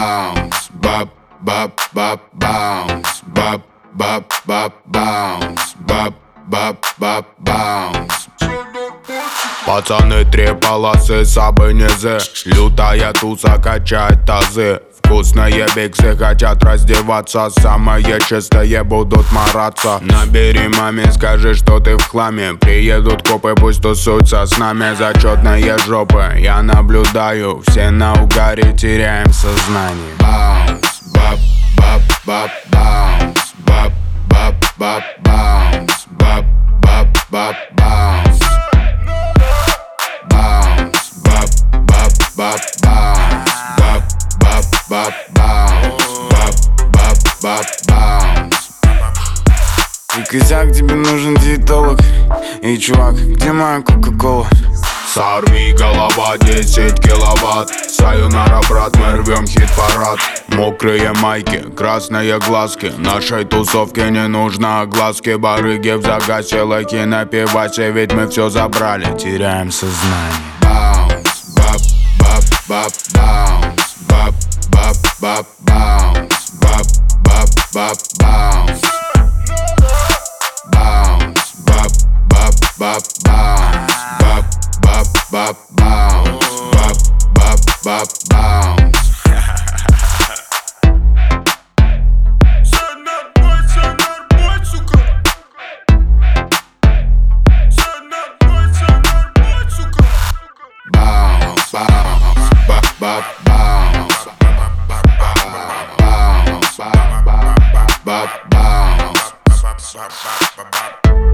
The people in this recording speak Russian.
bounce, bop, bop, bop, bounce, bop, bop, bop, bounce, bop, bop, bop, bounce. Пацаны, три полосы, сабы, низы. Лютая туса качает тазы. Вкусные биксы хотят раздеваться. Самые чистые будут мараться. Набери маме, скажи, что ты в хламе. Приедут копы, пусть тусуются с нами. Зачетные жопы, я наблюдаю. Все на угаре, теряем сознание. Bounce, bop, bop, bop, bounce, bop, bop, bop, bounce, bop, bop, bop, bounce. Bounce, bop, bop, bop, bounce, bop, bop, bop, bounce, bop, bop, bop, bounce. И косяк, тебе нужен диетолог. Эй, чувак, где моя кока-кола? Сорви голова, 10 киловатт. Сайонара, брат, мы рвем хит-парад. Мокрые майки, красные глазки. Нашей тусовке не нужно огласки. Барыги в загасе, лайки на пивасе. Ведь мы все забрали, теряем сознание. Bounce, bop, bop, bop, bounce, bop, bop, bop, bounce, bop, bop, bop, bounce. Bounce, bop, bop, bop, bounce, bop, bop, bop, bounce, bop, bop, bop, bounce. Bounce, bounce, bop, bop, bounce, bounce, bop, bounce.